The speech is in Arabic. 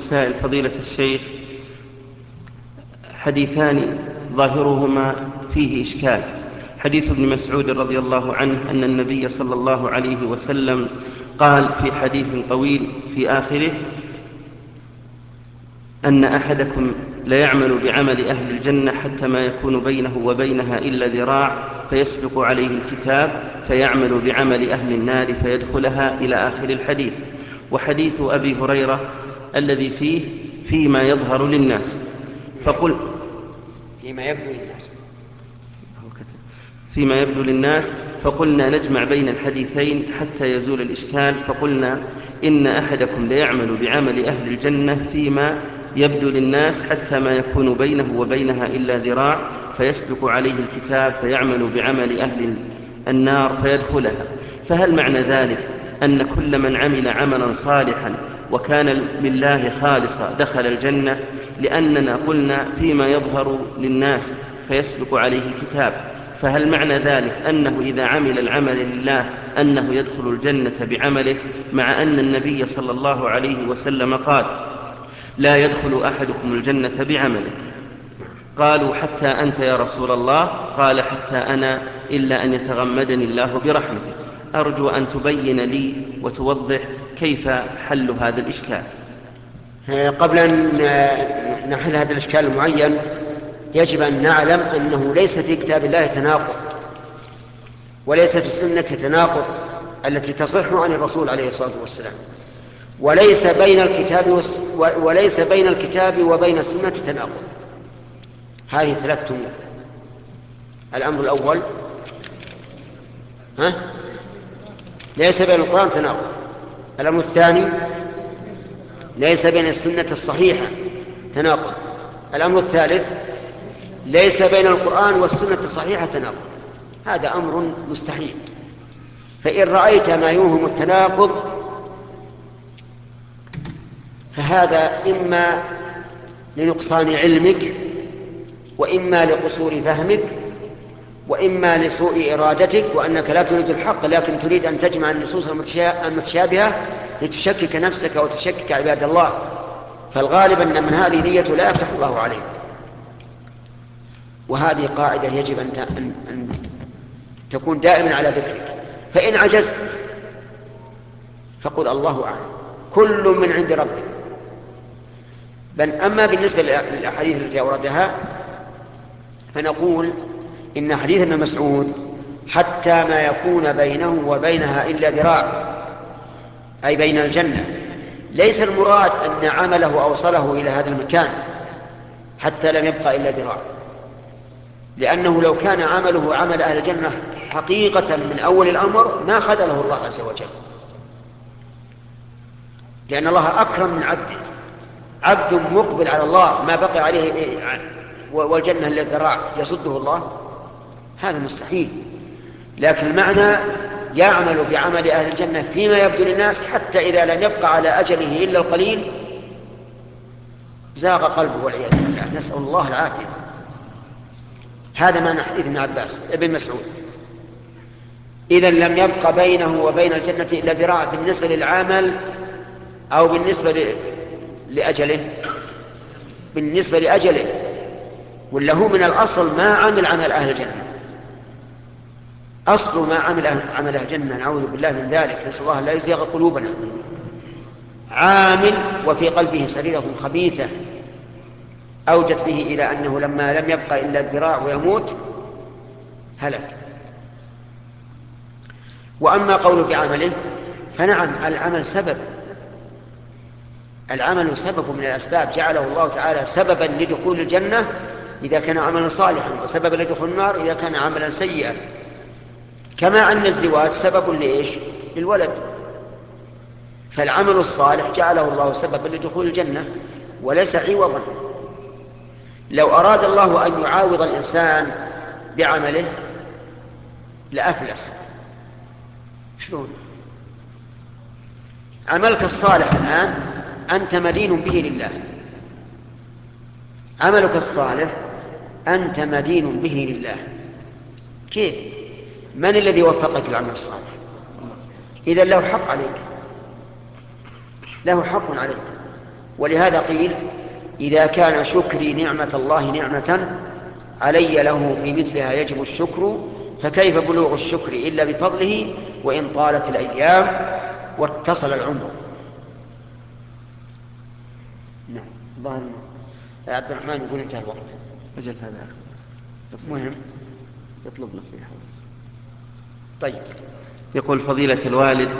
السائل فضيلة الشيخ، حديثان ظاهرهما فيه إشكال. حديث ابن مسعود رضي الله عنه أن النبي صلى الله عليه وسلم قال في حديث طويل في آخره أن أحدكم ليعمل بعمل أهل الجنة حتى ما يكون بينه وبينها إلا ذراع فيسبق عليه الكتاب فيعمل بعمل أهل النار فيدخلها إلى آخر الحديث. وحديث أبي هريرة الذي فيما يظهر للناس فيما يبدو للناس فقلنا نجمع بين الحديثين حتى يزول الإشكال، فقلنا إن أحدكم ليعمل بعمل أهل الجنة فيما يبدو للناس حتى ما يكون بينه وبينها إلا ذراع فيسبق عليه الكتاب فيعمل بعمل أهل النار فيدخلها. فهل معنى ذلك أن كل من عمل عملا صالحا وكان لله خالصا دخل الجنة؟ لأننا قلنا فيما يظهر للناس فيسبق عليه الكتاب، فهل معنى ذلك أنه إذا عمل العمل لله أنه يدخل الجنة بعمله، مع أن النبي صلى الله عليه وسلم قال لا يدخل أحدكم الجنة بعمله؟ قالوا حتى أنت يا رسول الله؟ قال حتى أنا إلا أن يتغمدني الله برحمته. أرجو أن تبين لي وتوضح كيف حل هذا الإشكال. قبل أن نحل هذا الإشكال المعين يجب أن نعلم أنه ليس في كتاب الله تناقض، وليس في السنة تناقض التي تصح عن الرسول عليه الصلاة والسلام، وليس بين الكتاب وبين السنة تناقض. هذه 3 أمور. الأمر الأول ليس بين القرآن تناقض. الأمر الثاني ليس بين السنة الصحيحة تناقض. الأمر الثالث ليس بين القرآن والسنة الصحيحة تناقض. هذا أمر مستحيل. فإن رأيت ما يوهم التناقض فهذا إما لنقصان علمك، وإما لقصور فهمك، وإما لسوء إرادتك، وأنك لا تريد الحق لكن تريد أن تجمع النصوص المتشابهة لتشكك نفسك وتشكك عباد الله. فالغالب أن من هذه نيته لا يفتح الله عليه. وهذه قاعدة يجب أن تكون دائما على ذكرك. فإن عجزت فقل الله أعلم، كل من عند ربك. بل أما بالنسبة للأحاديث التي أوردها فنقول إن حديث ابن مسعود حتى ما يكون بينه وبينها إلا ذراع، أي بين الجنة، ليس المراد أن عمله أوصله إلى هذا المكان حتى لم يبقى إلا ذراع، لأنه لو كان عمله عمل أهل الجنة حقيقة من أول الأمر ما خذله الله عز وجل، لأن الله أكرم من عبده. عبد مقبل على الله ما بقي عليه والجنة إلا ذراع يصده الله، هذا مستحيل. لكن المعنى يعمل بعمل أهل الجنة فيما يبدو للناس حتى إذا لم يبقى على أجله إلا القليل زاغ قلبه والعياذ بالله، نسأل الله العافية. هذا معنى حديث ابن مسعود. إذا لم يبقى بينه وبين الجنة إلا ذراع بالنسبة للعمل أو بالنسبة لأجله. بالنسبة لأجله، ولا هو من الأصل ما عمل عمل أهل الجنة، أصل ما عمل عمل أهل الجنة، نعوذ بالله من ذلك، نسأل الله لا يزيغ قلوبنا. عامل وفي قلبه سريرة خبيثة أوجت به إلى أنه لما لم يبقى إلا الذراع ويموت هلك. وأما قوله بعمله فنعم، العمل سبب، العمل سبب من الأسباب جعله الله تعالى سببا لدخول الجنة إذا كان عملا صالحا، وسببا لدخول النار إذا كان عملا سيئا. كما أن الزواج سبب لإيش؟ للولد. فالعمل الصالح جعله الله سببا لدخول الجنة وليس عوضا. لو أراد الله أن يعاوض الإنسان بعمله لأفلس. شلون؟ عملك الصالح الآن أنت مدين به لله، عملك الصالح أنت مدين به لله. كيف؟ من الذي وفقك العمل الصالح؟ إذا له حق عليك، له حق عليك. ولهذا قيل إذا كان شكري نعمة الله نعمة علي له في مثلها يجب الشكر، فكيف بلوغ الشكر إلا بفضله وإن طالت الأيام واتصل العمر. نعم. ظاهر عبد الرحمن يقول انتهى الوقت. أجل هذا مهم يطلب نصيحة بس. طيب. يقول فضيلة الوالد